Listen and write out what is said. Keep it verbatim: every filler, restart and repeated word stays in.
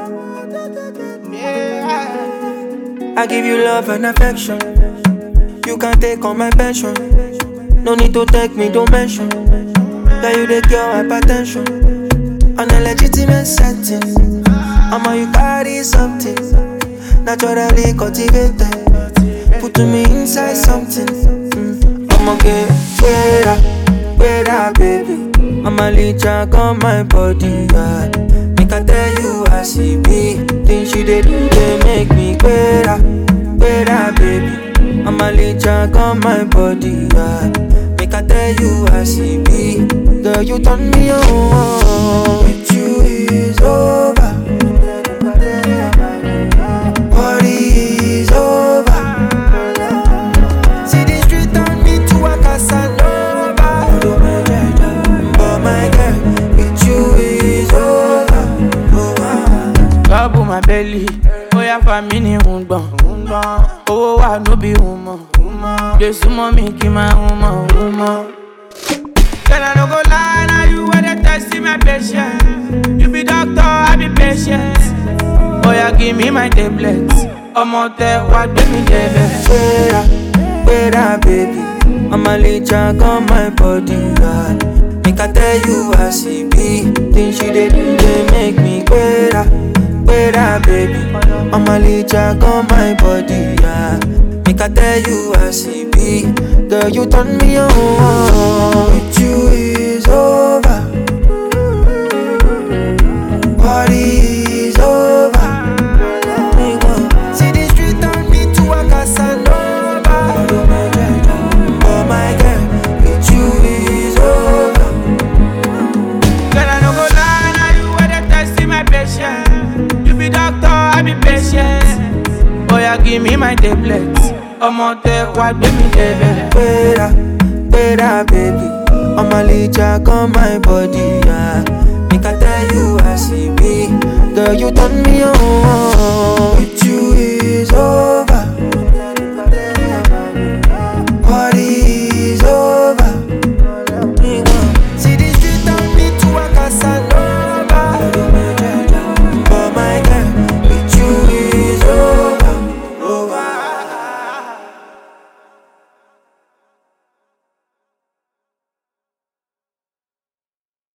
I give you love and affection. You can take on my pension. No need to take me, don't mention that you the cure hypertension. On a legitimate setting, I'm how you carry something naturally cultivated. Put me inside something. Mm. I'm okay, wait up, wait up, baby. I'ma leech on my body, yeah. Make I tell you I see me. Things you did do, they make me wait up, wait up, baby. I'ma leech on my body, yeah. Make I tell you I see me. Girl, you turn me on. With you is over. Party is over. See the street turn me to a Casanova. But my girl, with you is over. Trouble my belly. Oh yeah, for me ni ungbon. Oh wa no be humo. They sumo me ki my humo humo. Girl, I no go lie, now you where they testing my patience. You be doctor, I be patient. Oh yeah, give me my tablets. I'm out there, what give me tablets. Wait up, wait up, baby. I'ma leech on my body, yeah. Make I tell you I see me. Things you did do, they make me wait up, wait up, baby. I'ma leech on my body, yeah. Make I tell you I see me. Girl, you turn me on. With you is over. Party is over. See the street turn me to a Casanova. Oh my girl, with you is over. Girl, I no go lie, now you where they testing my patience. You be doctor, I be patient. Oh yeah, give me my tablets. I'm out there, what give me tablets. Wait up, wait up, baby. I'ma leech on my body, yeah. Make I tell you I see me. Girl, you turn me on.